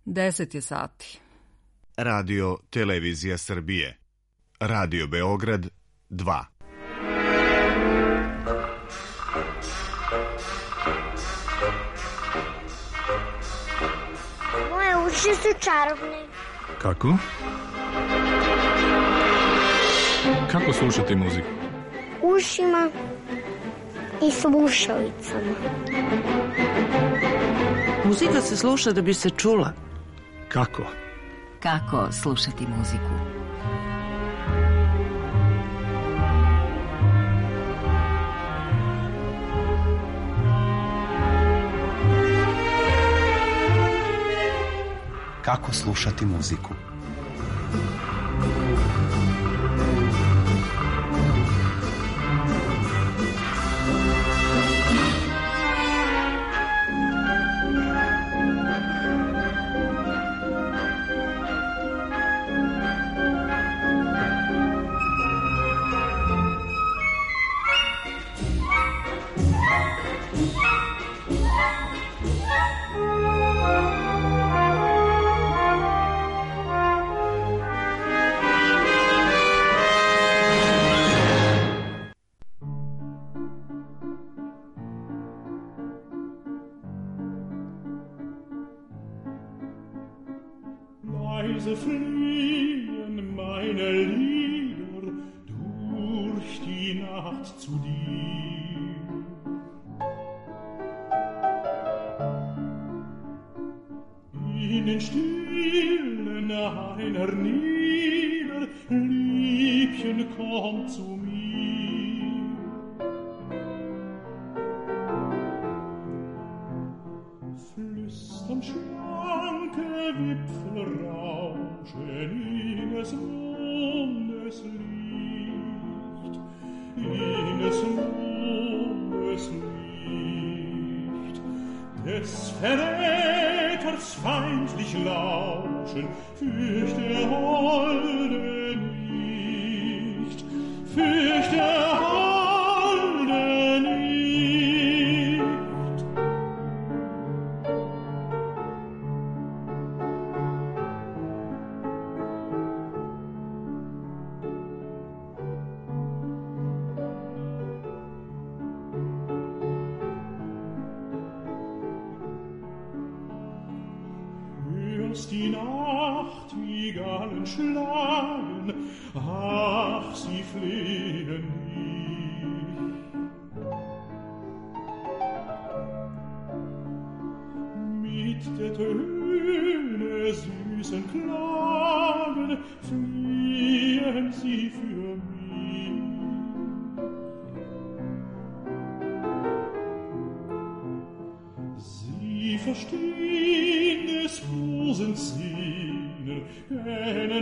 10 je sati. Radio Televizija Srbije. Radio Beograd 2. Moje uši su čarobne. Kako? Kako slušati muziku? Ušima i slušalicama. Muzika se sluša da bi se čula. Kako? Kako slušati muziku? Kako slušati muziku? Leise fliehen meine Lieder durch die Nacht zu dir. In den Stillen einer nieder, Liebchen, komm zu mir. Flüstern schlanke Wipfel rauschen in des Mondes Licht, in des Mondes Licht, des Verräters feindlich lauschen, fürchte Holde nicht, fürchte Holde nicht. Die Nacht wie Gallen schlagen, ach, sie flehen mich. Mit der Töne süßen Klagen fliehen sie für mich. Sie verstehen des Busens Sehnen, kennen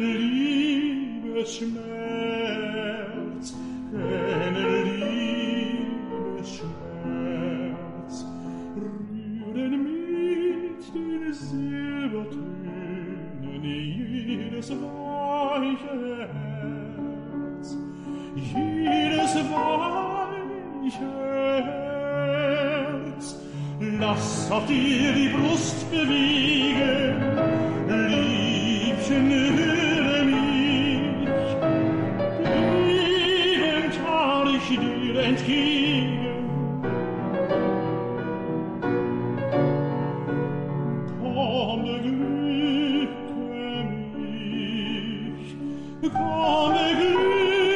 Liebesschmerz, kennen Liebesschmerz, rühren mit den Silbertönen jedes weiche Herz, jedes weiche Herz. Lass auch dir die Brust bewegen, Liebchen, höre mich, liebend fahr ich dir entgegen. Komm, beglücke mich, komm, beglücke mich.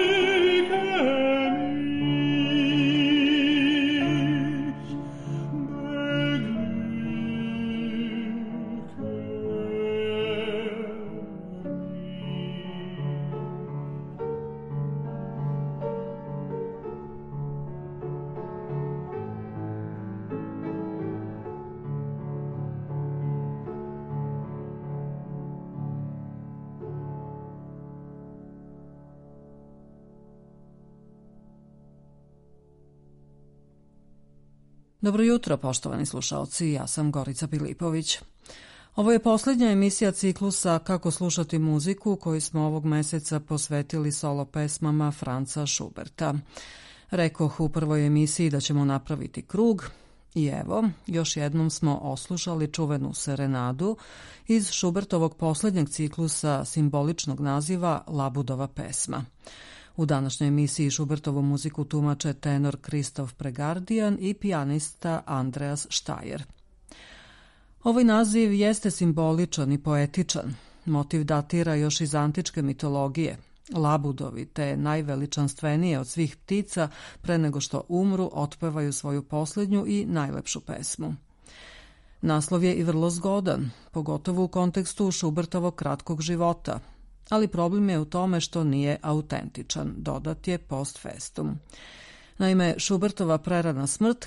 Dobro jutro, poštovani slušaoci, ja sam Gorica Pilipović. Ovo je posljednja emisija ciklusa Kako slušati muziku, koju smo ovog meseca posvetili solo pesmama Franza Schuberta. Rekoh u prvoj emisiji da ćemo napraviti krug, I evo, još jednom smo oslušali čuvenu serenadu iz Schubertovog posljednjeg ciklusa simboličnog naziva Labudova pesma. U današnjoj emisiji Schubertovu muziku tumače tenor Kristof Pregardijan i pijanista Andreas Štajer. Ovaj naziv jeste simboličan i poetičan. Motiv datira još iz antičke mitologije. Labudovi, te najveličanstvenije od svih ptica, pre nego što umru, otpevaju svoju posljednju i najlepšu pesmu. Naslov je i vrlo zgodan, pogotovo u kontekstu Schubertovog kratkog života, ali problem je u tome što nije autentičan, dodat je post festum. Naime, Schubertova prerana smrt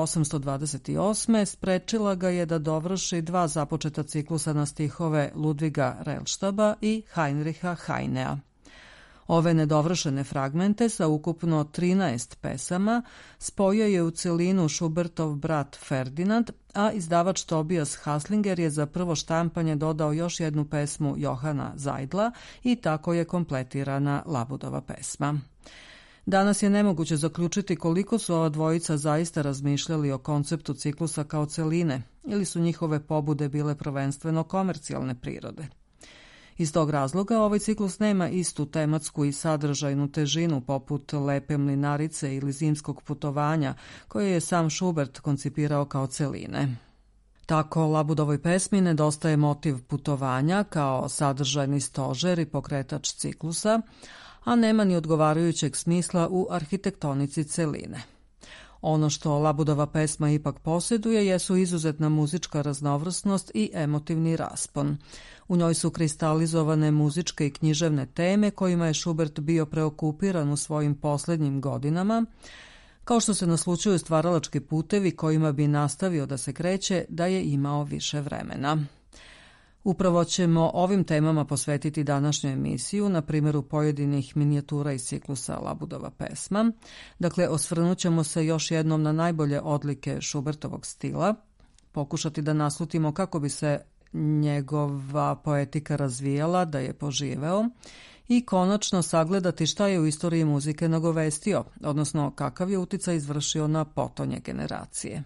1828. sprečila ga je da dovrši 2 započeta ciklusa na stihove Ludviga Rellštaba i Heinricha Heinea. Ove nedovršene fragmente sa ukupno 13 pesama spojio je u celinu Schubertov brat Ferdinand, a izdavač Tobias Haslinger je za prvo štampanje dodao još jednu pesmu Johana Zajdla i tako je kompletirana Labudova pesma. Danas je nemoguće zaključiti koliko su ova dvojica zaista razmišljali o konceptu ciklusa kao celine, ili su njihove pobude bile prvenstveno komercijalne prirode. Iz tog razloga ovaj ciklus nema istu tematsku i sadržajnu težinu poput Lepe mlinarice ili Zimskog putovanja, koje je sam Schubert koncipirao kao celine. Tako Labudovoj pesmi nedostaje motiv putovanja kao sadržajni stožer i pokretač ciklusa, a nema ni odgovarajućeg smisla u arhitektonici celine. Ono što Labudova pesma ipak posjeduje jesu izuzetna muzička raznovrsnost i emotivni raspon. U njoj su kristalizovane muzičke i književne teme kojima je Schubert bio preokupiran u svojim posljednjim godinama, kao što se naslućuju stvaralački putevi kojima bi nastavio da se kreće da je imao više vremena. Upravo ćemo ovim temama posvetiti današnju emisiju na primjeru pojedinih minijatura iz ciklusa Labudova pesma. Dakle, osvrnut ćemo se još jednom na najbolje odlike Schubertovog stila, pokušati da naslutimo kako bi se njegova poetika razvijala da je poživeo i konačno sagledati šta je u istoriji muzike nagovestio, odnosno kakav je uticaj izvršio na potonje generacije.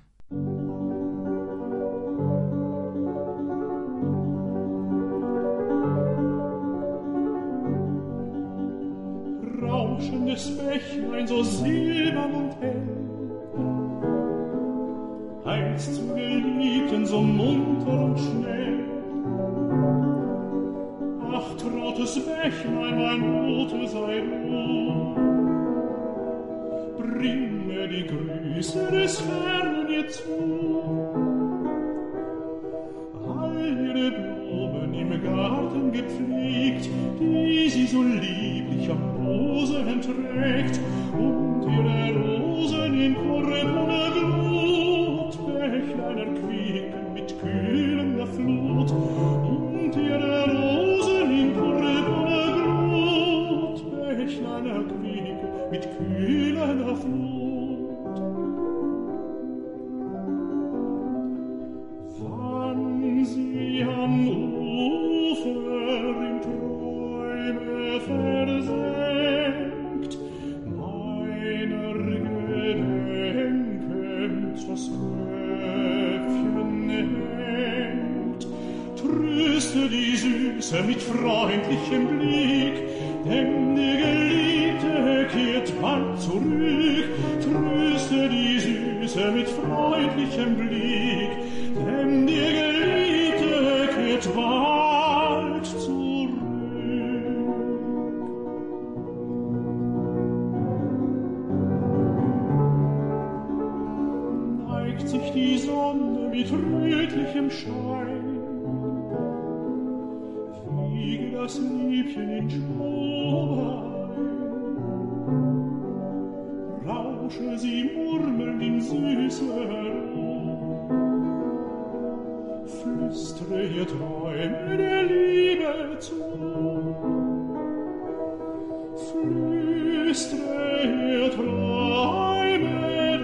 Rauschendes Bächlein so silbern und hell, einst zu Geliebten so munter und schnell. Ach, trautes Bächlein, mein Bote sei du, bring mir die Grüße des Fernen ihr zu. All ihre Blumen im Garten gepflegt, die sie so lieblich am Rosen trägt, und ihre Rosen in purpurner Glut, Bächlein erquicken mit kühlender Flut, und ihre Rosen in purpurner Glut, Bächlein erquicken mit kühlender Flut. Wann sie am Ufer in Träume versenkt, meiner Gedenkens das Köpfchen hängt, tröste die Süße mit freundlichem Blick, denn die Geliebte kehrt bald zurück. Tröste die Süße mit freundlichem Blick, denn die Geliebte kehrt bald zurück. Neigt sich die Sonne mit rötlichem Schein, wiege das Liebchen in Schlummer ein, rausche sie murmelnd in süßer Ruhe, flüstre ihr Träume der Liebe zu, flüstre ihr Träume der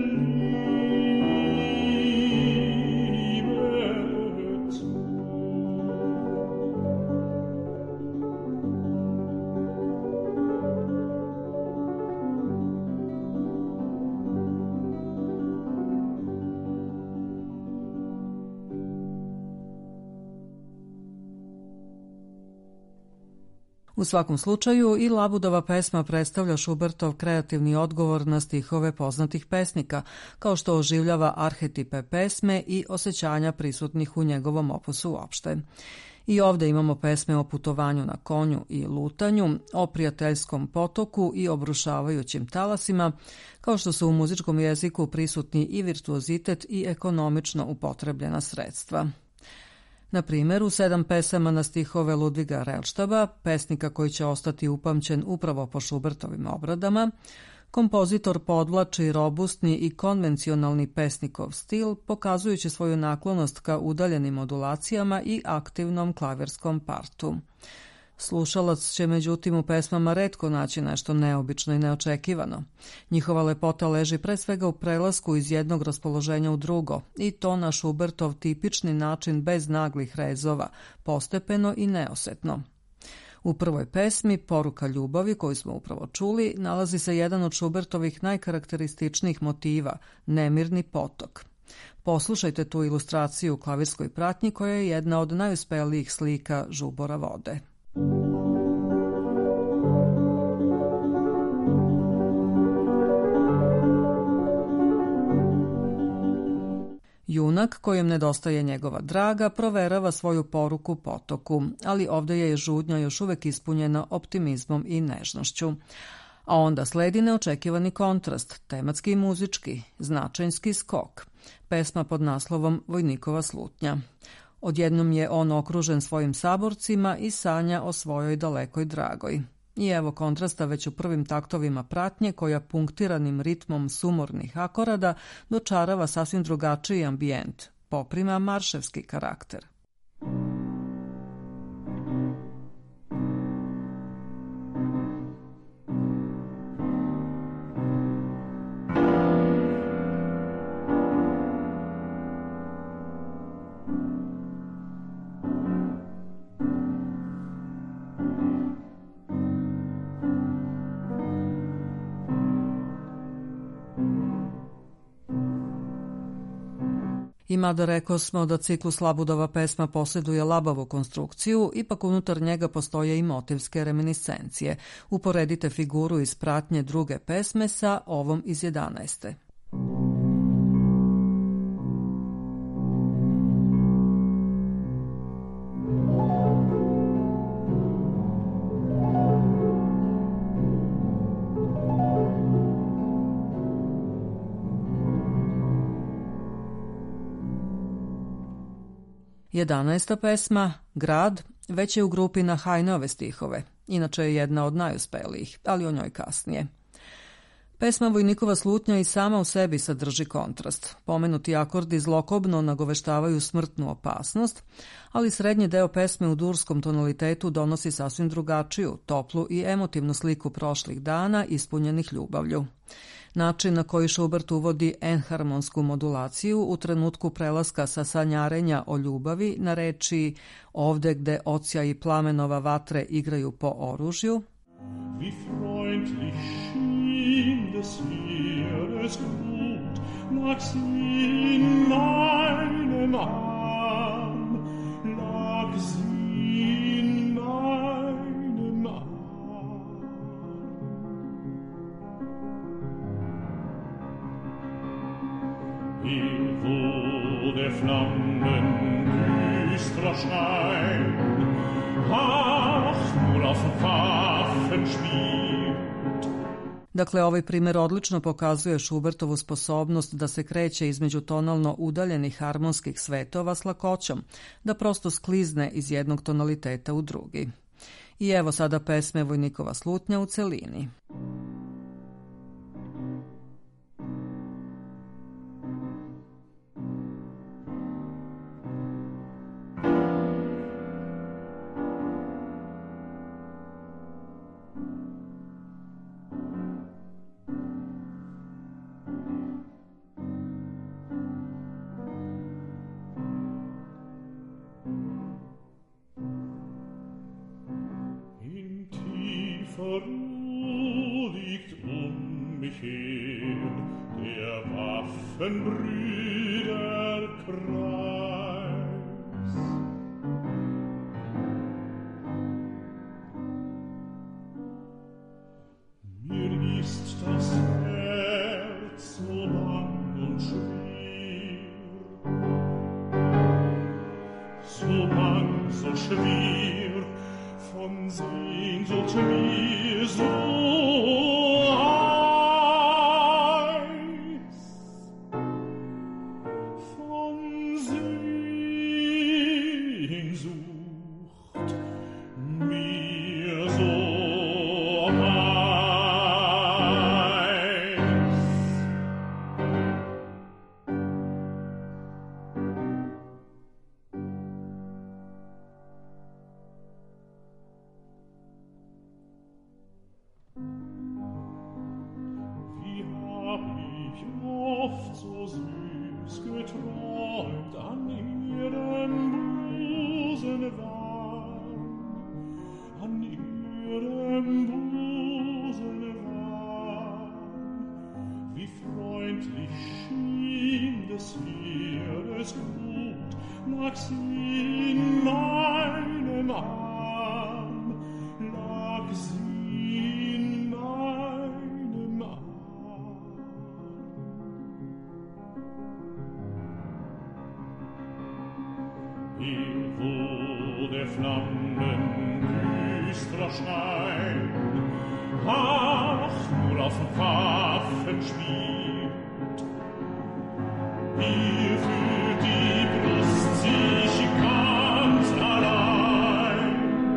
Liebe zu. U svakom slučaju i Labudova pesma predstavlja Šubertov kreativni odgovor na stihove poznatih pesnika, kao što oživljava arhetipe pesme i osjećanja prisutnih u njegovom opusu uopšte. I ovde imamo pesme o putovanju na konju i lutanju, o prijateljskom potoku i obrušavajućim talasima, kao što su u muzičkom jeziku prisutni i virtuozitet i ekonomično upotrebljena sredstva. Na primjer, u 7 pesama na stihove Ludviga Rellštaba, pesnika koji će ostati upamćen upravo po Šubertovim obradama, kompozitor podvlači robustni i konvencionalni pesnikov stil, pokazujući svoju naklonost ka udaljenim modulacijama i aktivnom klavirskom partu. Slušalac će međutim u pesmama retko naći nešto neobično i neočekivano. Njihova lepota leži pre svega u prelasku iz jednog raspoloženja u drugo, i to na Šubertov tipični način bez naglih rezova, postepeno i neosetno. U prvoj pesmi, Poruka ljubavi, koju smo upravo čuli, nalazi se jedan od Šubertovih najkarakterističnijih motiva, nemirni potok. Poslušajte tu ilustraciju u klavirskoj pratnji koja je jedna od najuspelijih slika žubora vode. Junak, kojem nedostaje njegova draga, proverava svoju poruku potoku, ali ovdje je žudnja još uvek ispunjena optimizmom i nežnošću. A onda sledi neočekivani kontrast, tematski i muzički, značajnski skok. Pesma pod naslovom Vojnikova slutnja. Odjednom je on okružen svojim saborcima i sanja o svojoj dalekoj dragoj. I evo kontrasta već u prvim taktovima pratnje koja punktiranim ritmom sumornih akorada dočarava sasvim drugačiji ambijent, poprima marševski karakter. I mada rekosmo da ciklus Labudova pesma posjeduje labavu konstrukciju, ipak unutar njega postoje i motivske reminiscencije. Uporedite figuru iz pratnje druge pesme sa ovom iz 11. Jedanaesta pesma, Grad, već je u grupi na Hajneove stihove, inače je jedna od najuspelijih, ali o njoj kasnije. Pesma Vojnikova slutnja i sama u sebi sadrži kontrast. Pomenuti akordi zlokobno nagoveštavaju smrtnu opasnost, ali srednji deo pesme u durskom tonalitetu donosi sasvim drugačiju, toplu i emotivnu sliku prošlih dana ispunjenih ljubavlju. Način na koji Šubert uvodi enharmonsku modulaciju u trenutku prelaska sa sanjarenja o ljubavi na reči Ovde gde ocija i plamenova vatre igraju po oružju, Wie freundlich schien des Heeres Glut, lag sie in meinem Arm, lag sie in meinem Arm. Wo der Flammen düstrer Schein, ach, nur auf Waffen spielt. Dakle, ovaj primjer odlično pokazuje Šubertovu sposobnost da se kreće između tonalno udaljenih harmonskih svetova s lakoćom, da prosto sklizne iz jednog tonaliteta u drugi. I evo sada pesme Vojnikova slutnja u celini. Ruhe liegt mich her, der Waffenbrüder Kreis. so schwer, von Sehnsucht mir so heiß, von Sehnsucht mir so geträumt an ihrem Busen warm, an ihrem Busen warm. Wie freundlich schien des Heeres Blut, lag sie in meinem Arm, lag sie in meinem Arm. Wo der Flammen düsterer Schein, ach, nur auf Waffen spielt, hier fühlt die Brust sich ganz allein,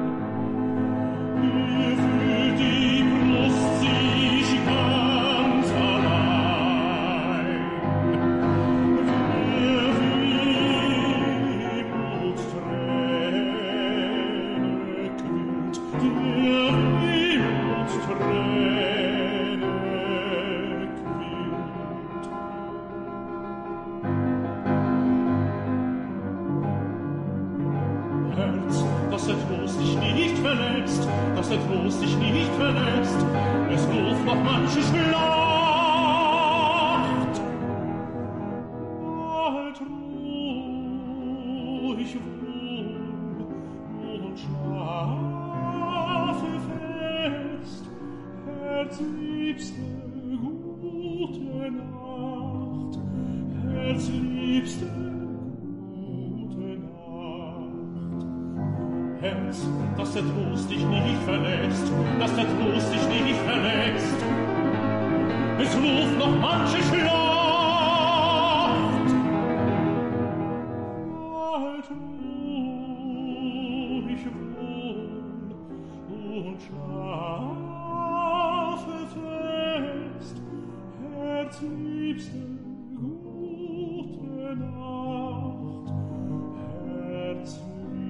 hier fühlt die Brust sich ganz allein. Dass der Trost dich nicht verlässt, dass der Trost dich nicht verlässt, es ruft noch manche Schlacht. Halt ruhig wohn und schlafe fest, Herzliebste, gute Nacht, Herzliebste, Herz, dass der Trost dich nicht verlässt, dass der Trost dich nicht verlässt. Es ruft noch manche Schlacht. Halt ruhig wohn und schlafe fest, Herzliebste, gute Nacht, Herzliebste.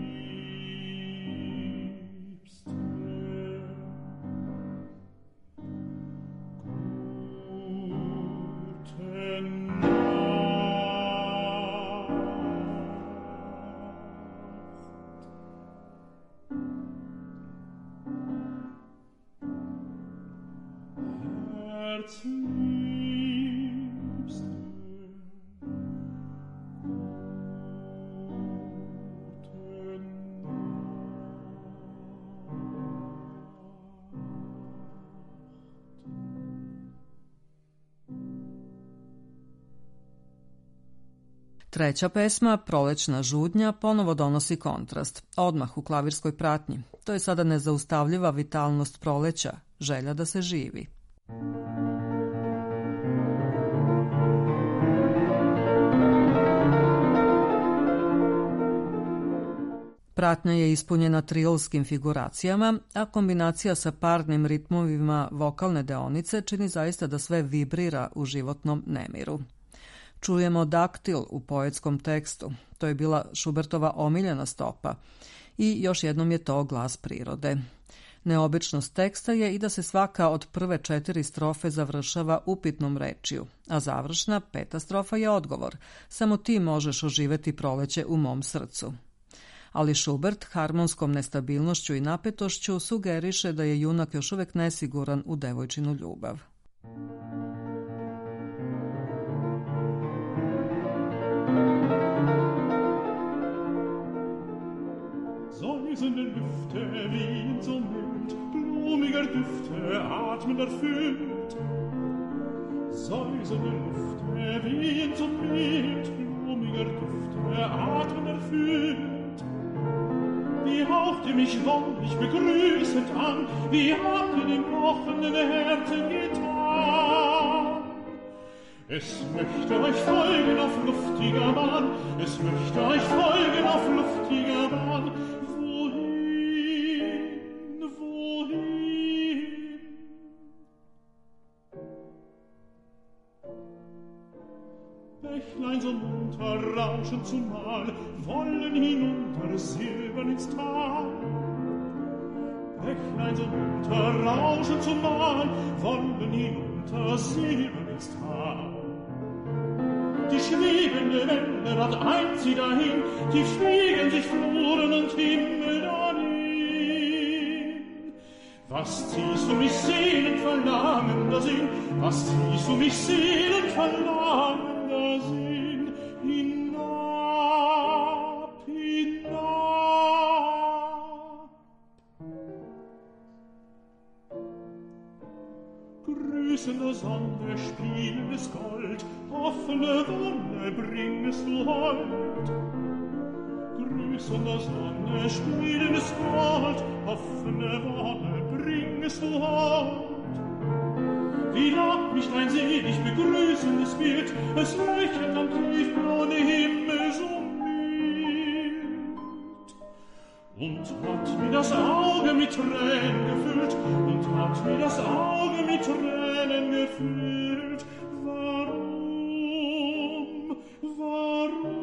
Treća pesma, Prolećna žudnja, ponovo donosi kontrast, odmah u klavirskoj pratnji. To je sada nezaustavljiva vitalnost proleća, želja da se živi. Pratnja je ispunjena trilskim figuracijama, a kombinacija sa parnim ritmovima vokalne deonice čini zaista da sve vibrira u životnom nemiru. Čujemo daktil u poetskom tekstu, to je bila Schubertova omiljena stopa i još jednom je to glas prirode. Neobičnost teksta je i da se svaka od prve 4 strofe završava upitnom rečju, a završna 5. strofa je odgovor, samo ti možeš oživeti proleće u mom srcu. Ali Schubert harmonskom nestabilnošću i napetošću sugeriše da je junak još uvek nesiguran u devojčinu ljubav. Säusende Lüfte wehen so mild, blumiger Düfte atmen erfüllt. Säusende Lüfte wehen so mild, blumiger Düfte atmen erfüllt. haucht ihr mich wolllich begrüßend an, wie habt ihr dem pochenden Herzen getan? Es möchte euch folgen auf luftiger Bahn, es möchte euch folgen auf luftiger Bahn. Wohin, wohin? Bächlein so munter rauschen zumal, wollen hinunter silbern ins Tal. Bächlein so munter rauschen zumal, wollen hinunter silbern ins Tal. Die schwebende Welle dort eint sie dahin, tief schwiegen sich Fluren und Himmel dahin. Was ziehst du mich seelenverlangender Sinn, was ziehst du mich seelenverlangender Sinn, hinab, hinab. Grüßende Sonne, spielendes Gold, offene Wonne bringest du heut. Grüßende Sonne, spielendes Gold, offene Wonne bringest du heut. Wie lag mich dein selig begrüßendes Bild, es leuchtet am tiefblauen Himmel so mild. Und hat mir das Auge mit Tränen gefüllt, und hat mir das Auge mit Tränen gefüllt. Warum, warum?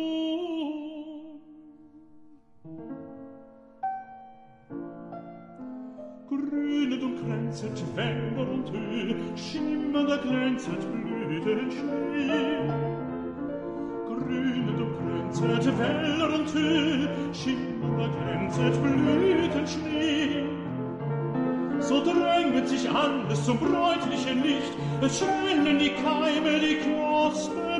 Grünet und kränzet Wälder und Höhe, schimmernder glänzet Blütenschnee. Grünet und kränzet Wälder und Höhe, schimmernder glänzet Blütenschnee. So dränget sich alles zum bräutlichen Licht, es schwellen die Keime, die Knospe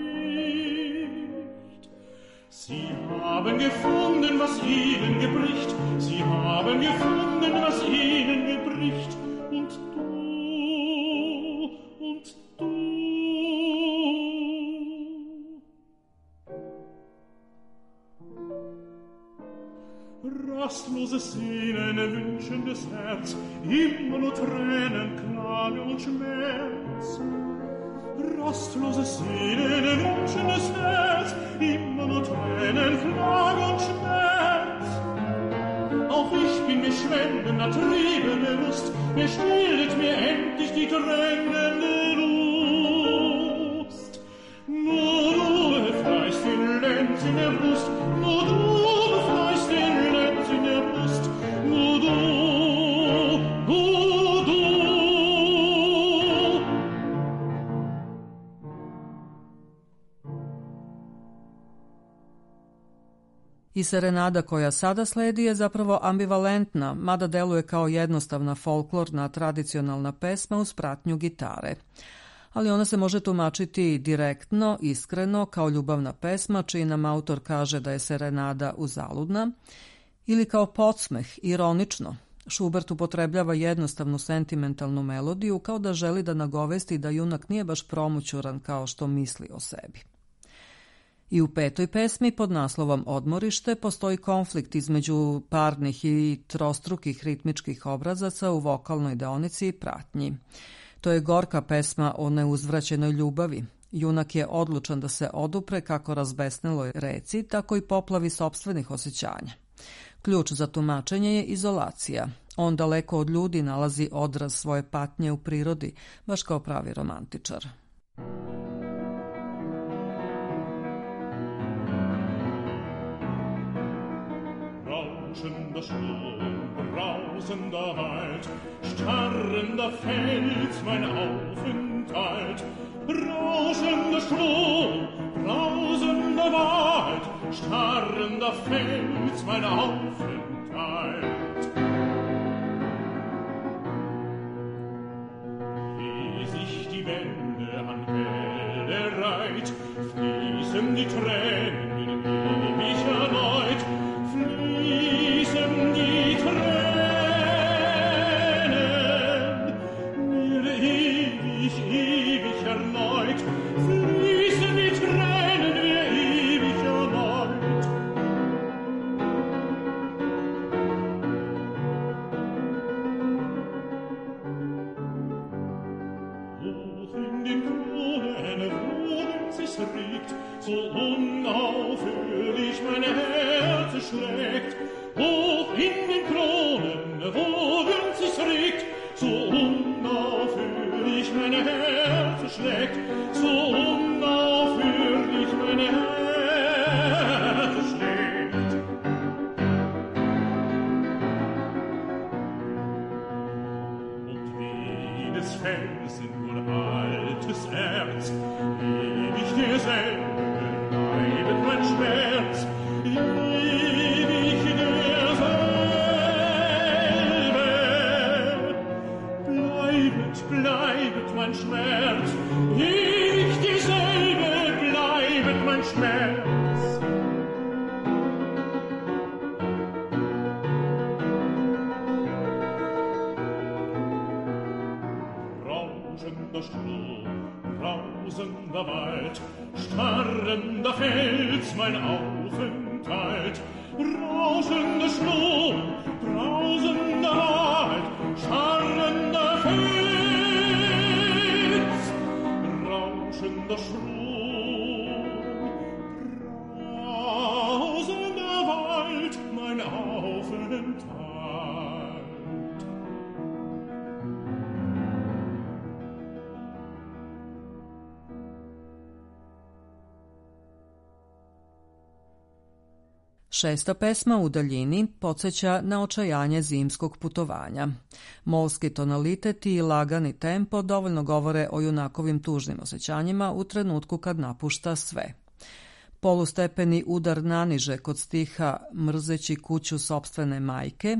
bricht. Sie haben gefunden, was ihnen gebricht, sie haben gefunden, was ihnen gebricht, und du. Rastloses Sehnen, wünschendes Herz, immer nur Tränen, Klage und Schmerz. Rastloses Sehnen, wünschendes Herz, immer nur Tränen, Klage und Schmerz. Auch ich bin mir schwendender Triebe bewusst, mir stillet mir endlich die drängende Lust. Nur du befreist den Lenz in der Brust, nur du befreist den Lenz in der Brust, nur du, nur du. I serenada koja sada sledi je zapravo ambivalentna, mada deluje kao jednostavna folklorna tradicionalna pesma uz pratnju gitare. Ali ona se može tumačiti direktno, iskreno, kao ljubavna pesma, čiji nam autor kaže da je serenada uzaludna, ili kao podsmeh, ironično. Schubert upotrebljava jednostavnu sentimentalnu melodiju kao da želi da nagovesti da junak nije baš promućuran kao što misli o sebi. I u petoj pesmi pod naslovom Odmorište postoji konflikt između parnih i trostrukih ritmičkih obrazaca u vokalnoj deonici i pratnji. To je gorka pesma o neuzvraćenoj ljubavi. Junak je odlučan da se odupre kako razbesneloj reci, tako i poplavi sopstvenih osjećanja. Ključ za tumačenje je izolacija. On daleko od ljudi nalazi odraz svoje patnje u prirodi, baš kao pravi romantičar. Rauschender Sturm, brausender Wald, starrender Fels, mein Aufenthalt. Rauschender Strom, brausender Wald, starrender Fels, mein Aufenthalt. Wie sich die Welle an Welle reiht, fließen die Tränen in ewig erneut, fließen die Tränen mir ewig, ewig erneut, fließen die Tränen mir ewig erneut. hoch in den Kronen, wo Wind sich regt, so unaufhörlich mein Herz schlägt, so unaufhörlich mein Herz schlägt. Und wie des Felsen wohl altes Erz, ewig derselbe bleibt mein Schmerz, ewig derselbe. Bleibet mein Schmerz, ewig dieselbe, bleibet mein Schmerz. Rauschender Strom, brausender Wald, starrender Fels, mein Aufenthalt. Rauschender Strom, brausender Wald, scharrender Fels, rauschender Strom, brausender Wald, mein Aufenthalt. Šesta pesma u daljini podsjeća na očajanje zimskog putovanja. Molski tonalitet i lagani tempo dovoljno govore o junakovim tužnim osjećanjima u trenutku kad napušta sve. Polustepeni udar naniže kod stiha mrzeći kuću sopstvene majke,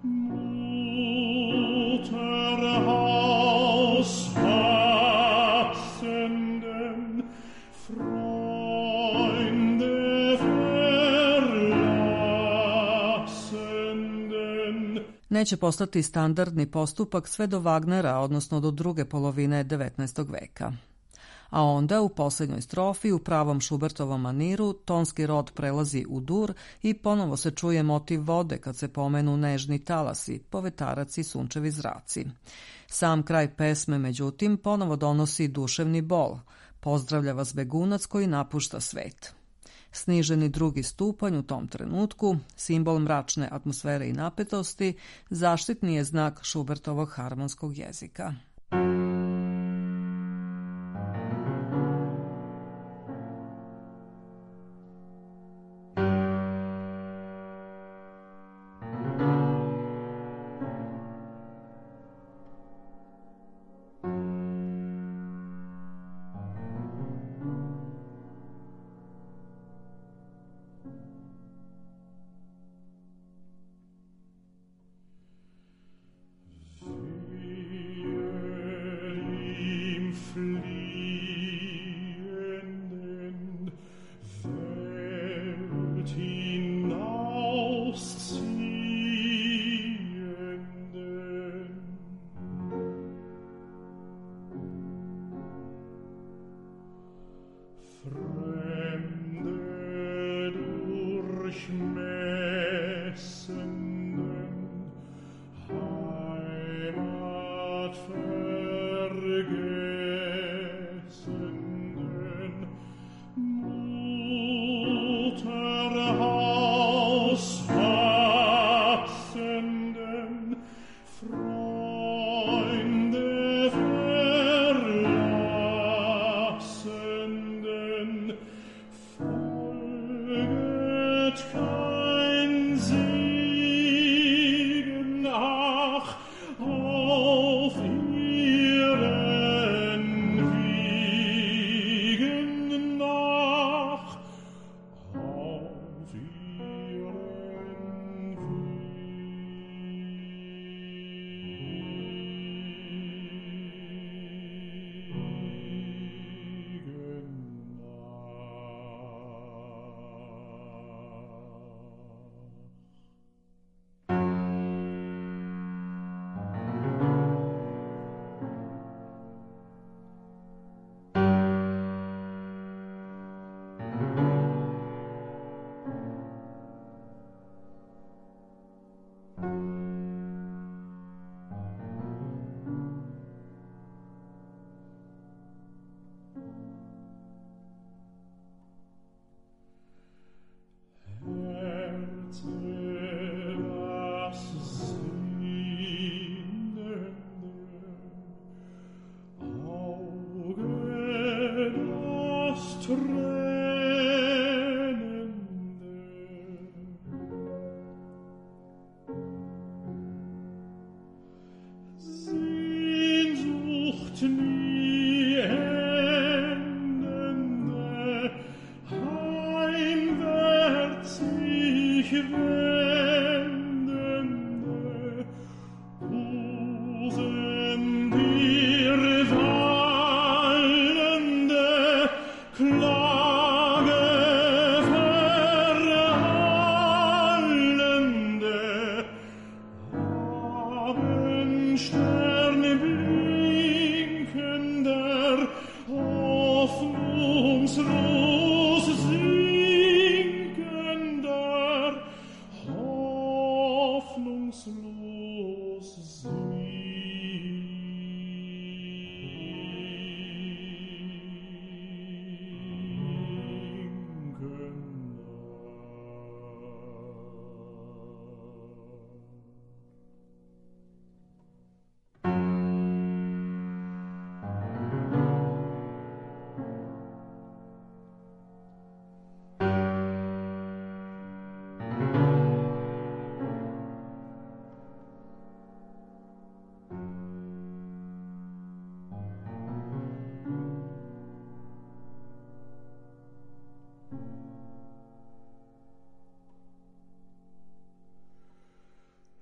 neće postati standardni postupak sve do Wagnera, odnosno do druge polovine 19. veka. A onda u posljednjoj strofi u pravom Schubertovom maniru tonski rod prelazi u dur i ponovo se čuje motiv vode kad se pomenu nežni talasi, povetarac i sunčevi zraci. Sam kraj pesme, međutim, ponovo donosi duševni bol. Pozdravlja vas begunac koji napušta svet. Sniženi drugi stupanj u tom trenutku, simbol mračne atmosfere i napetosti, zaštitni je znak Schubertovog harmonskog jezika.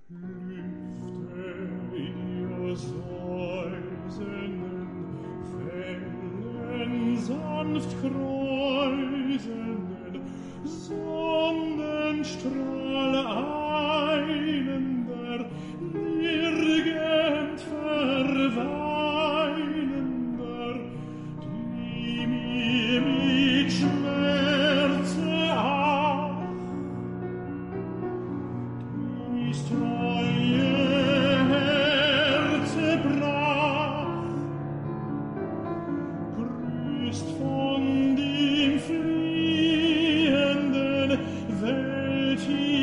Sanft kräusenden Sonnenstrahl eilender, nirgend verweilender, die mir mit Schmerze dies treue Herze brach, grüßt von dem fliehenden Welt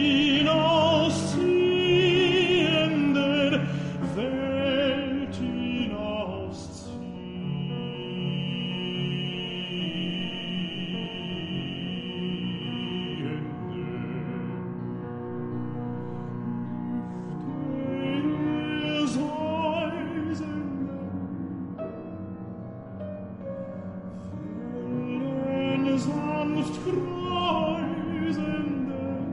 hinausziehenden, Welt sanft kräusenden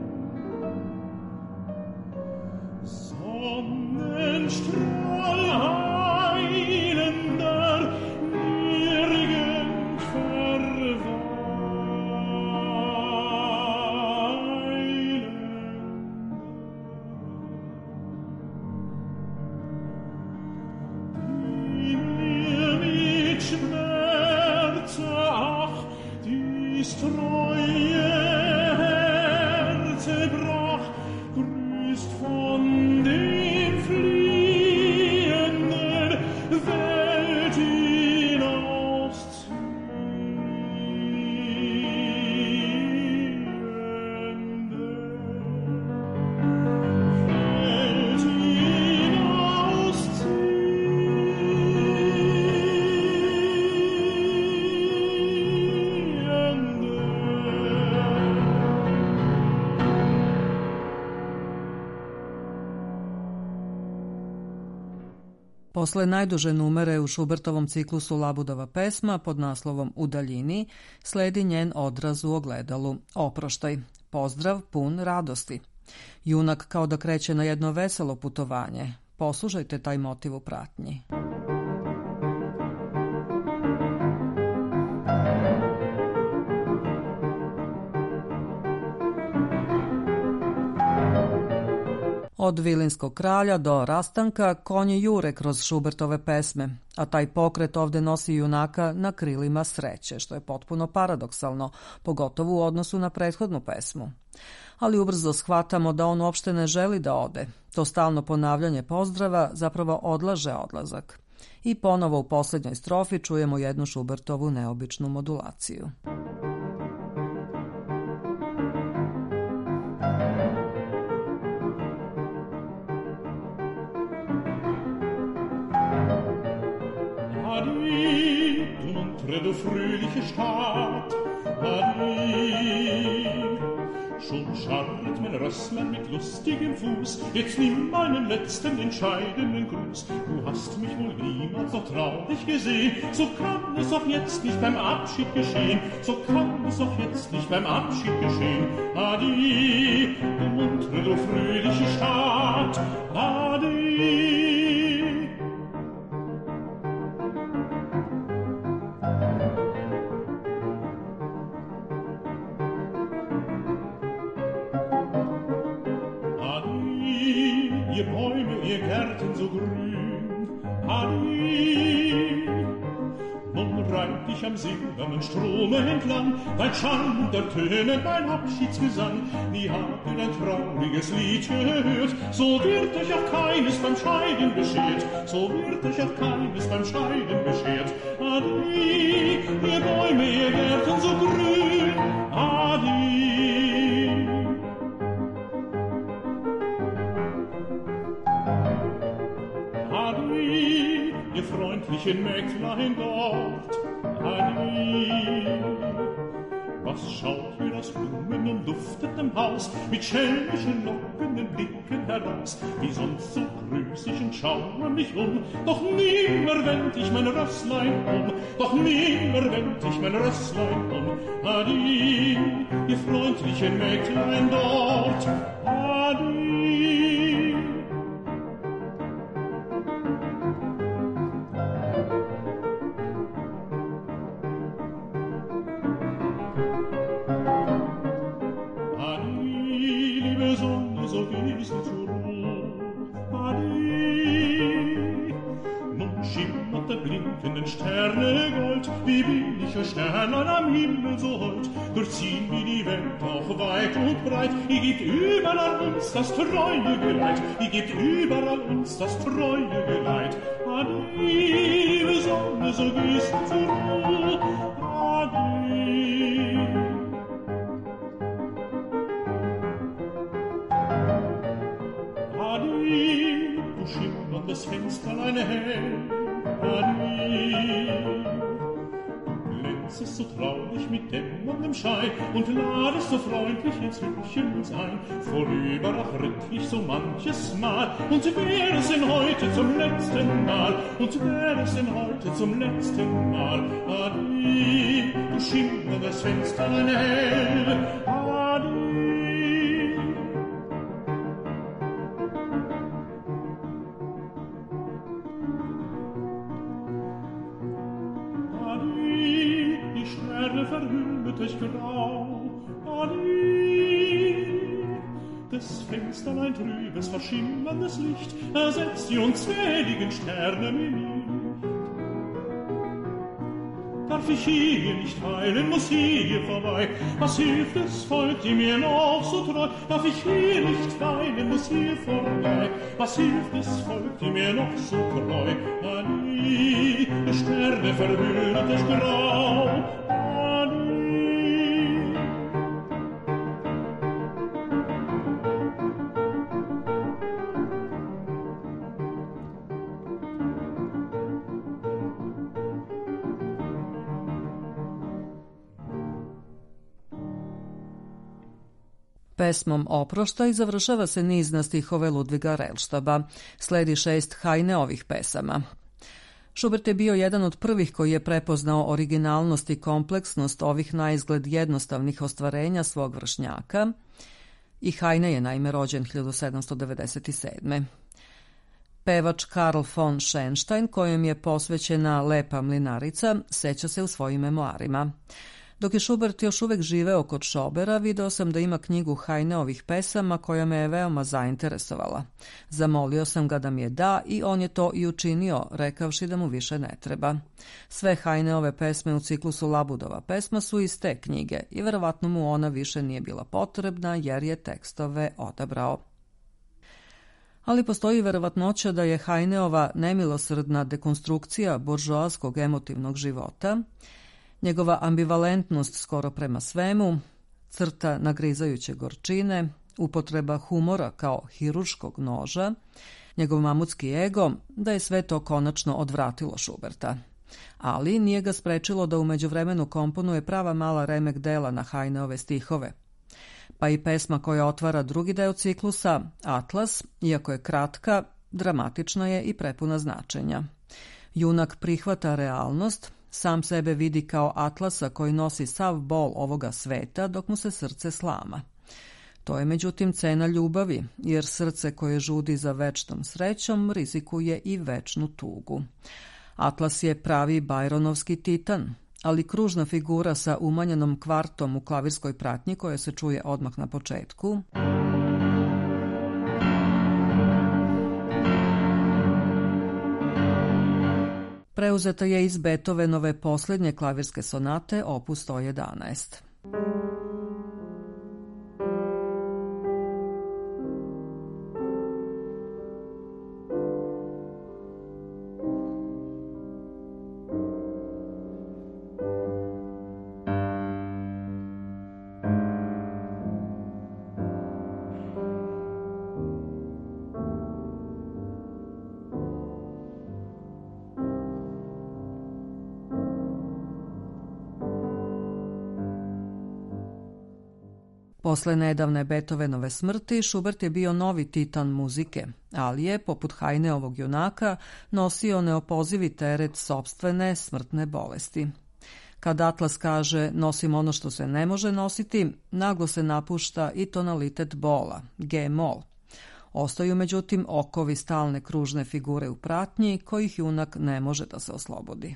Sonnenstrahl heilender, nirgend verweilender, die mir mit Schmerze dies treue Herze brach, grüßt von dem fliehenden Welt Posle najduže numere u Schubertovom ciklusu Labudova pesma pod naslovom U daljini sledi njen odraz u ogledalu Oproštaj, pozdrav pun radosti. Junak kao da kreće na jedno veselo putovanje. Poslušajte taj motiv u pratnji. Od Vilinskog kralja do rastanka konji jure kroz Schubertove pesme, a taj pokret ovde nosi junaka na krilima sreće, što je potpuno paradoksalno, pogotovo u odnosu na prethodnu pesmu. Ali ubrzo shvatamo da on uopšte ne želi da ode. To stalno ponavljanje pozdrava zapravo odlaže odlazak. I ponovo u poslednjoj strofi čujemo jednu Schubertovu neobičnu modulaciju. Adi, du muntre, du fröhliche Stadt, Adi. Schon scharrt mein Rösslein mit lustigem Fuß, jetzt nimm meinen letzten entscheidenden Gruß. Du hast mich wohl niemals so traurig gesehen, so kann es auch jetzt nicht beim Abschied geschehen, so kann es auch jetzt nicht beim Abschied geschehen. Adi, du muntre, du fröhliche Stadt, Adi. Ihr Bäume, ihr Gärten so grün, Adi. Nun reiht dich am silbernen Strome entlang, dein Schall der Töne, dein Abschiedsgesang. Nie habt ihr ein trauriges Lied gehört, so wird euch auch keines beim Scheiden beschert, so wird euch auch keines beim Scheiden beschert. Adi, ihr Bäume, ihr Gärten so grün, Adi. Ihr freundlichen Mägdlein dort, Adi. Was schaut ihr aus Blumen und duftendem Haus, mit schelmischen lockenden Blicken heraus? Wie sonst so grüß ich und schaue mich um, doch nimmer wend ich mein Rösslein um, doch nimmer wend ich mein Rösslein um. Adi, ihr freundlichen Mägdlein dort, Adi. gehst du zur Ruhe. Ade. Nun schimmert der blinkenden Sterne Gold, wie billige Sternlein am Himmel so hold. Durchziehen wie die Welt auch weit und breit, ihr gebt überall uns das treue Geleit, ihr gebt überall uns das treue Geleit. Ade, Sonne, so gehst du zur Ruhe. Ade. Ade, du schimmerndes Fensterlein hell. Ade. Glänzest so traulich mit dämmerndem Schein und ladest so freundlich zwischen uns ein. Vorüber ach ritt ich so manches Mal, und wär es denn heute zum letzten Mal, und wär es denn heute zum letzten Mal. Ade, du schimmerndes Fensterlein hell. Ade. Verhüllt durch Grau, Ade. Des Fensterlein trübes, verschimmerndes Licht ersetzt die unzähligen Sterne mir nicht. Darf ich hier nicht weilen, muss hier vorbei. Was hilft es, folgt ihr mir noch so treu? Darf ich hier nicht weilen, muss hier vorbei. Was hilft es, folgt ihr mir noch so treu? Ade, Sterne verhüllt durch Grau. Pesmom Oproštaj završava se niz na stihove Ludviga Rellštaba. Sledi 6 Hajneovih pesama. Schubert je bio jedan od prvih koji je prepoznao originalnost i kompleksnost ovih naizgled jednostavnih ostvarenja svog vršnjaka. I Hajne je naime rođen 1797. Pevač Karl von Schenstein, kojem je posvećena Lepa mlinarica, seća se u svojim memoarima. Dok je Schubert još uvek živeo kod Schobera, video sam da ima knjigu Hajneovih pesama koja me je veoma zainteresovala. Zamolio sam ga da mi je da i on je to i učinio, rekavši da mu više ne treba. Sve Hajneove pesme u ciklusu Labudova pesma su iz te knjige i verovatno mu ona više nije bila potrebna jer je tekstove odabrao. Ali postoji verovatnoća da je Hajneova nemilosrdna dekonstrukcija buržoaskog emotivnog života, njegova ambivalentnost skoro prema svemu, crta nagrizajuće gorčine, upotreba humora kao hirurškog noža, njegov mamutski ego, da je sve to konačno odvratilo Schuberta. Ali nije ga sprečilo da u međuvremenu komponuje prava mala remek dela na Hajneove stihove. Pa i pesma koja otvara drugi deo ciklusa, Atlas, iako je kratka, dramatična je i prepuna značenja. Junak prihvata realnost, sam sebe vidi kao atlasa koji nosi sav bol ovoga sveta dok mu se srce slama. To je međutim cena ljubavi, jer srce koje žudi za večnom srećom rizikuje i večnu tugu. Atlas je pravi Bajronovski titan, ali kružna figura sa umanjenom kvartom u klavirskoj pratnji koja se čuje odmah na početku. Preuzeta je iz Beethovenove posljednje klavirske sonate opus 111. Posle nedavne Beethovenove smrti, Schubert je bio novi titan muzike, ali je, poput Hajneovog junaka, nosio neopozivi teret sopstvene smrtne bolesti. Kad Atlas kaže nosim ono što se ne može nositi, naglo se napušta i tonalitet bola, G-mol. Ostaju međutim okovi stalne kružne figure u pratnji kojih junak ne može da se oslobodi.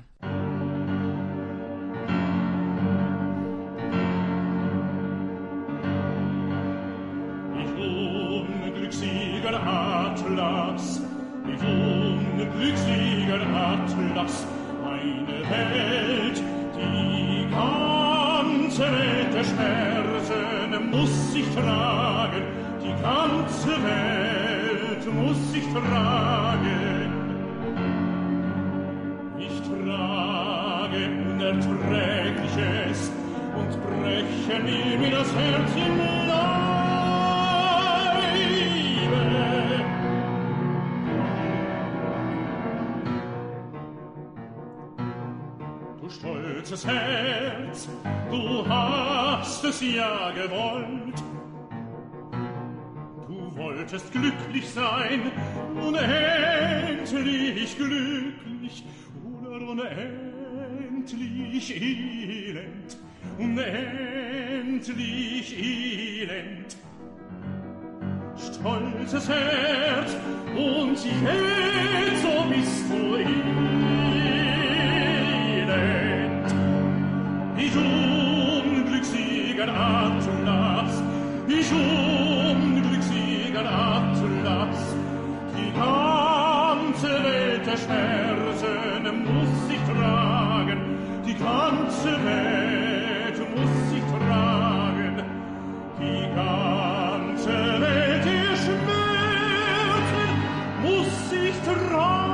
Sie unglückseliger Atlas, ich unglückseliger Atlas, eine Welt, die ganze Welt der Schmerzen muss ich tragen, die ganze Welt muss ich tragen. Ich trage Unerträgliches und breche mir das Herz im Leibe. Du stolzes Herz, du hast es ja gewollt. Du wolltest glücklich sein, unendlich glücklich oder unendlich elend, unendlich elend. Stolzes Herz, und jetzt so bist du elend. Ich unglückseliger Atlas, ich unglückseliger Atlas, die ganze Welt der Schmerzen muss ich tragen, die ganze Welt muss ich tragen, die ganze Welt der Schmerzen muss ich tragen.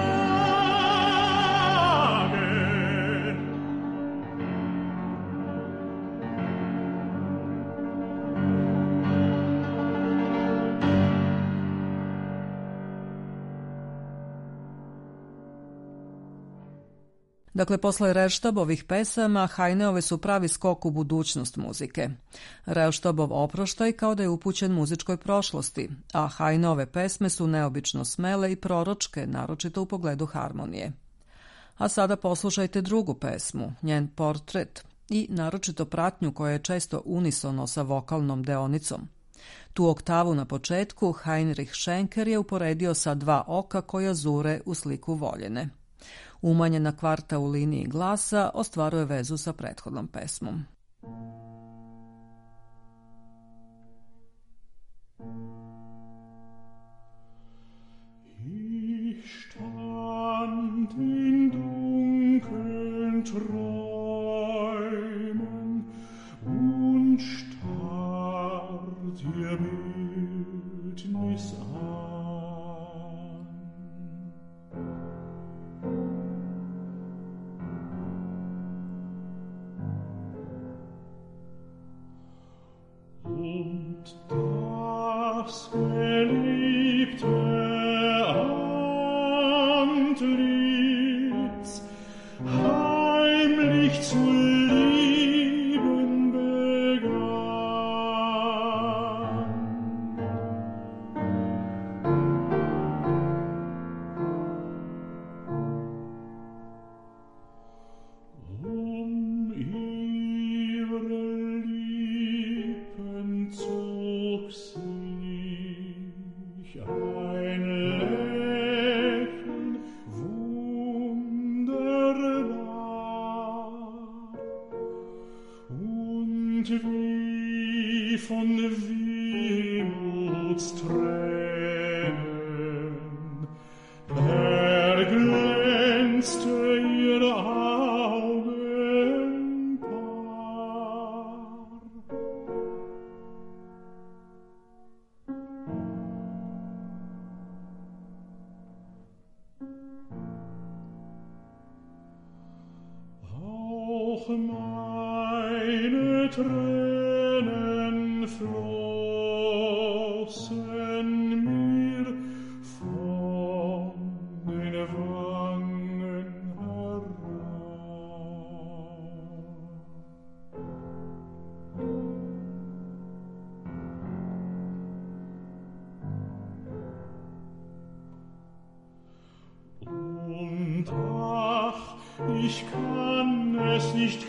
Dakle, posle Reštabovih pesama, Hajneove su pravi skok u budućnost muzike. Reštabov Oproštaj kao da je upućen muzičkoj prošlosti, a Hajneove pesme su neobično smele i proročke, naročito u pogledu harmonije. A sada poslušajte drugu pesmu, njen Portret, i naročito pratnju koja je često unisono sa vokalnom deonicom. Tu oktavu na početku Heinrich Schenker je uporedio sa dva oka koja zure u sliku voljene. Umanjena kvarta u liniji glasa ostvaruje vezu sa prethodnom pesmom. Ich stand in dunkeln Träumen und starrt ihr Bildnis an. Und das geliebte Antlitz heimlich zu lieben begann. Ihre Lippen zog sich ein Lächeln wunderbar und wie von Wehmutstränen erglänzte ihr Augenpaar. Auch meine Tränen flossen mir von den Wangen herab. Und ach, ich kann es nicht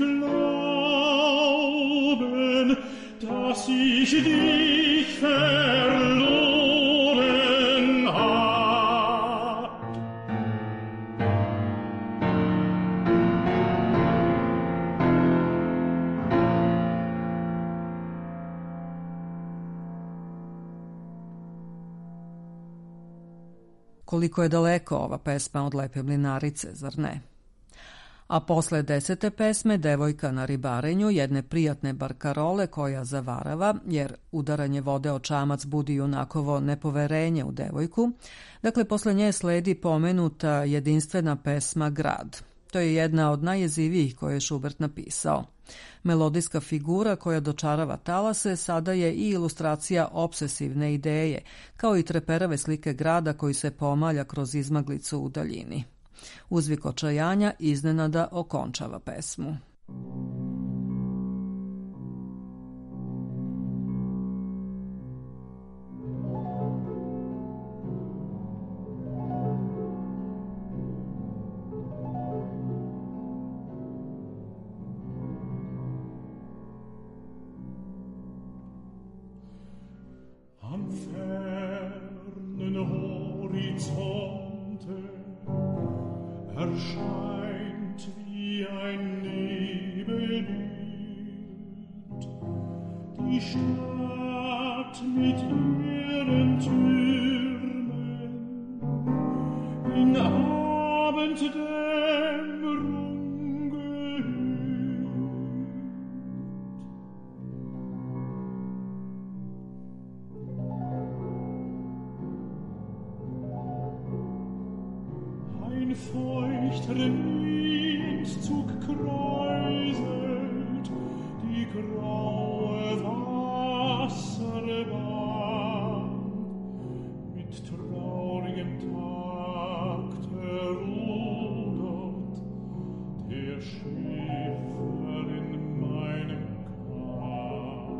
glauben, dass ich dich verloren hab. Koliko je daleko ova pesma od Lepe mlinarice, zar ne? A posle 10. pesme Devojka na ribarenju, jedne prijatne barkarole koja zavarava, jer udaranje vode o čamac budi junakovo nepoverenje u devojku, dakle posle nje sledi pomenuta jedinstvena pesma Grad. To je jedna od najjezivijih koje je Schubert napisao. Melodijska figura koja dočarava talase sada je i ilustracija obsesivne ideje, kao i treperave slike grada koji se pomalja kroz izmaglicu u daljini. Uzvik očajanja iznenada okončava pesmu. Am fernen Horizonte erscheint wie ein Nebelbild die Stadt mit ihren Türmen in Abenddämmerung gehüllt. Ein feuchter Windzug kräuselt die graue Wasserbahn mit traurigem Takt rudert der Schiffer in meinem Kahn.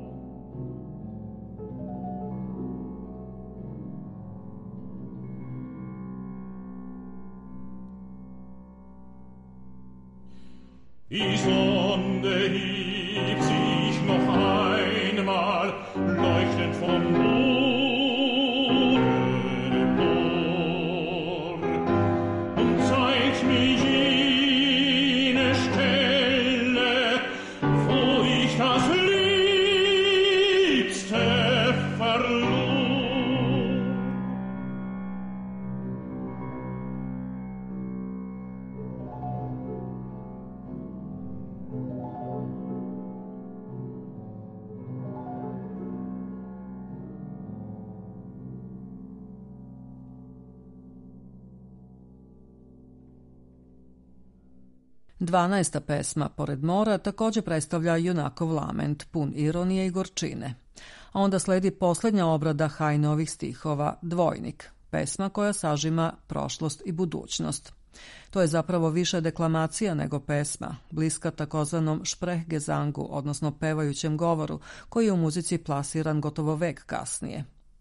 Die Sonne hebt sich noch einmal leuchtend vom Boden empor und zeigt mir jene Stelle, wo ich das Liebste verlor. Dvanaesta pesma, Pored mora, također predstavlja junakov lament, pun ironije i gorčine. A onda sledi posljednja obrada Heineovih stihova, Dvojnik, pesma koja sažima prošlost i budućnost. To je zapravo više deklamacija nego pesma, bliska takozvanom Sprechgesangu, odnosno pevajućem govoru, koji je u muzici plasiran gotovo vek kasnije.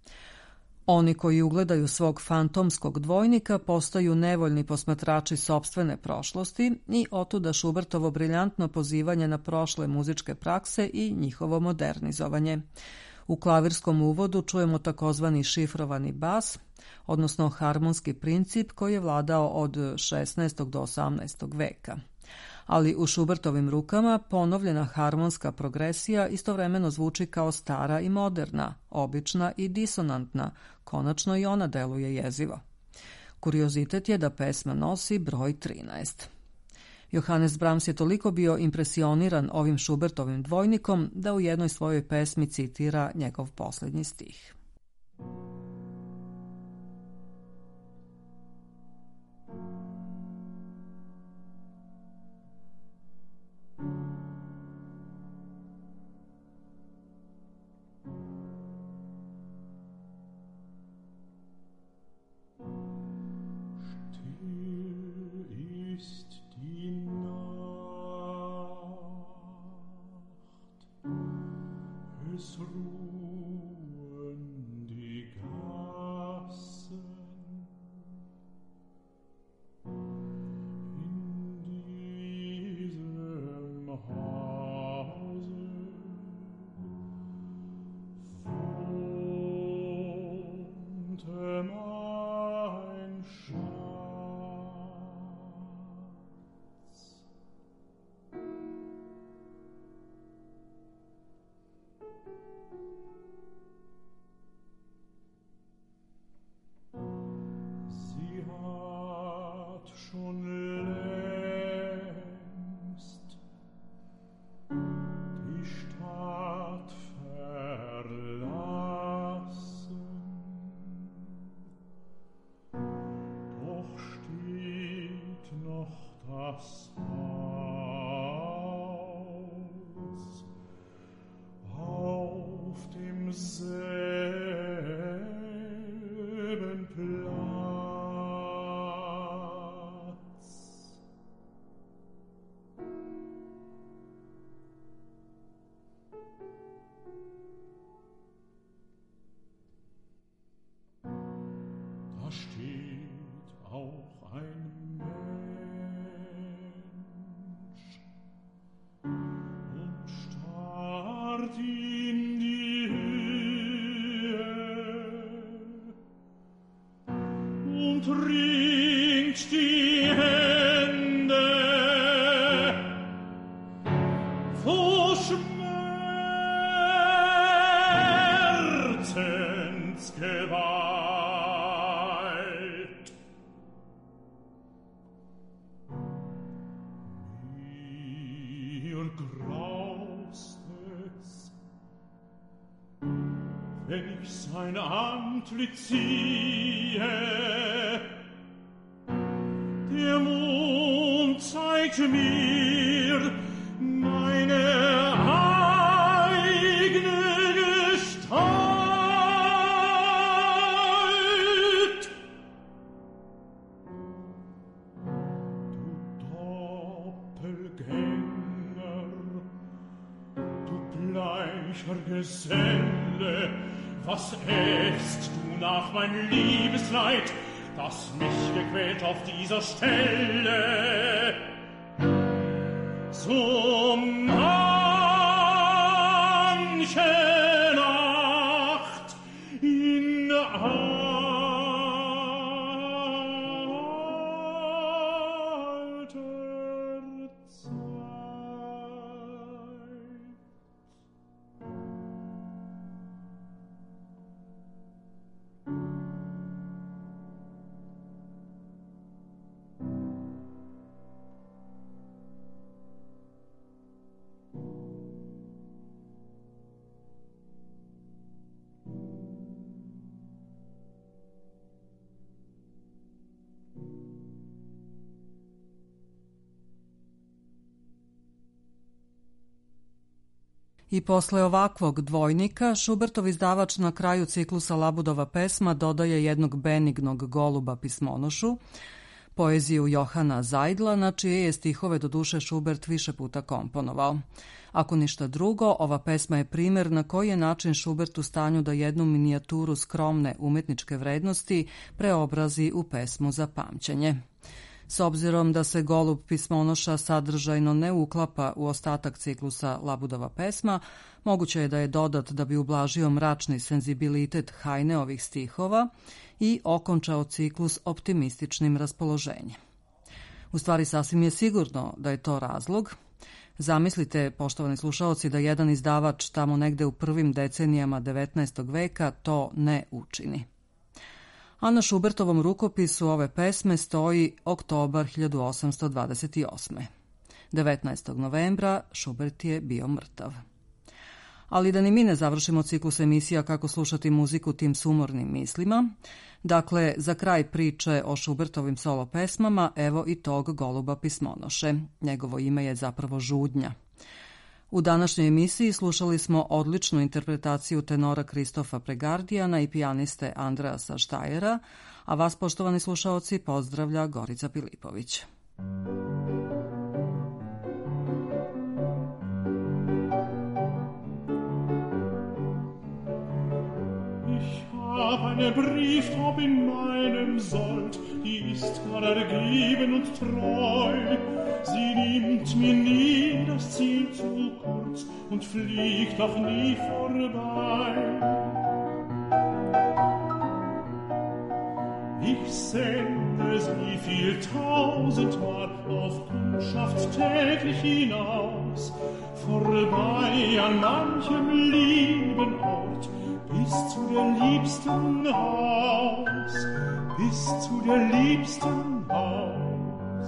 Oni koji ugledaju svog fantomskog dvojnika postaju nevoljni posmatrači sopstvene prošlosti i otuda Schubertovo briljantno pozivanje na prošle muzičke prakse i njihovo modernizovanje. U klavirskom uvodu čujemo takozvani šifrovani bas, odnosno harmonski princip koji je vladao od 16. do 18. veka. Ali u Schubertovim rukama ponovljena harmonska progresija istovremeno zvuči kao stara i moderna, obična i disonantna, konačno i ona deluje jezivo. Kuriozitet je da pesma nosi broj 13. Johannes Brahms je toliko bio impresioniran ovim Schubertovim dvojnikom da u jednoj svojoj pesmi citira njegov posljednji stih. Es ruhen die das Haus auf demselben Platz. Da steht auch ein Mensch und starrt in die Höhe und ringt die Hände vor Schmerzensgewalt. Mir graust es, wenn ich sein Antlitz siehe. Der Mond zeigt mir meine eigene Gestalt. Du Doppelgänger, du bleicher Geselle, was ächzt du nach mein Liebesleid, das mich gequält auf dieser Stelle? So manche Nacht in alter Zeit. I posle ovakvog dvojnika, Šubertov izdavač na kraju ciklusa Labudova pesma dodaje jednog benignog goluba pismonošu, poeziju Johana Zajdla, na čije je stihove do duše Šubert više puta komponovao. Ako ništa drugo, ova pesma je primer na koji je način Šubert u stanju da jednu minijaturu skromne umetničke vrednosti preobrazi u pesmu za pamćenje. S obzirom da se golub pismonoša sadržajno ne uklapa u ostatak ciklusa Labudova pesma, moguće je da je dodat da bi ublažio mračni senzibilitet Hajneovih stihova i okončao ciklus optimističnim raspoloženjem. U stvari, sasvim je sigurno da je to razlog. Zamislite, poštovani slušaoci, da jedan izdavač tamo negde u prvim decenijama 19. veka to ne učini. A na Šubertovom rukopisu ove pesme stoji oktobar 1828. 19. novembra Šubert je bio mrtav. Ali da ni mi ne završimo ciklus emisija Kako slušati muziku tim sumornim mislima, dakle, za kraj priče o Šubertovim solo pesmama, evo i tog goluba pismonoše. Njegovo ime je zapravo Žudnja. U današnjoj emisiji slušali smo odličnu interpretaciju tenora Kristofa Pregardijana i pijaniste Andreasa Štajera, a vas, poštovani slušaoci, pozdravlja Gorica Pilipović. Hab eine Brieftaube in meinem Sold, die ist gar ergeben und treu. Sie nimmt mir nie das Ziel zu kurz und fliegt auch nie vorbei. Ich sende sie viel tausendmal auf Kundschaft täglich hinaus, vorbei an manchem lieben Ort, bis zu der liebsten Haus, bis zu der liebsten Haus.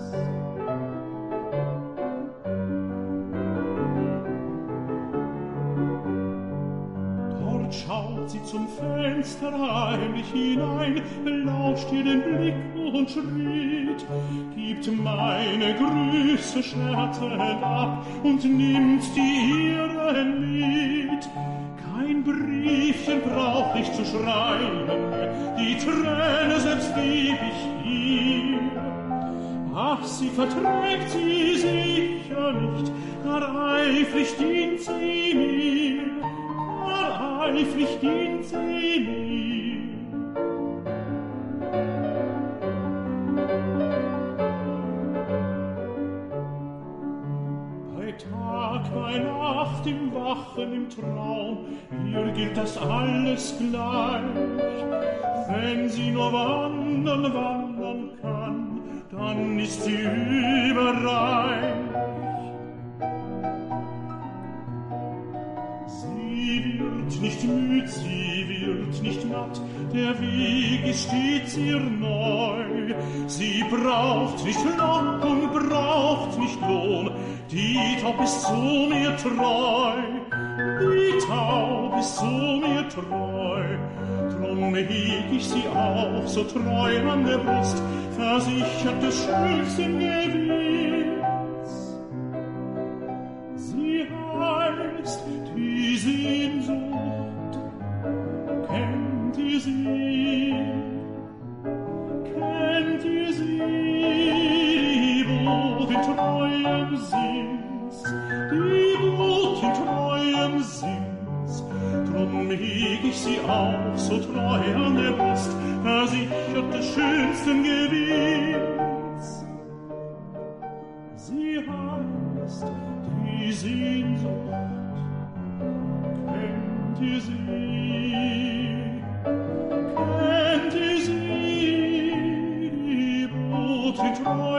Dort schaut sie zum Feld Fenster heimlich hinein, belauscht ihr den Blick und Schritt, gibt meine Grüße scherzend ab und nimmt die ihren mit. Kein Briefchen brauch ich zu schreiben, die Träne selbst geb ich ihr. Ach, sie verträgt sie sicher nicht, gar eifrig dient sie mir, gar eifrig dient sie mir. Bei Tag, bei Nacht, im Wachen, im Traum, ihr gilt das alles gleich. Wenn sie nur wandern kann, dann ist sie überreich. Sie wird nicht müd, sie wird nicht matt, der Weg ist stets ihr neu. Sie braucht nicht Lockung, braucht nicht Lohn, die Taub ist so mir treu, die Taub ist so mir treu. Drum heg ich sie auch so treu an der Brust, versichert des schönsten Gewinns. Sie heißt die Sehnsucht, kennt ihr sie? Kennt ihr sie? Die Wut in treuem Sinns, die Wut in treuem Sinns. Drum heg ich sie auch so treu an der Brust, versichert des schönsten Gewinns. Sie heißt die Sehnsucht, kennt ihr sie? Kennt ihr sie? Die Wut in treuem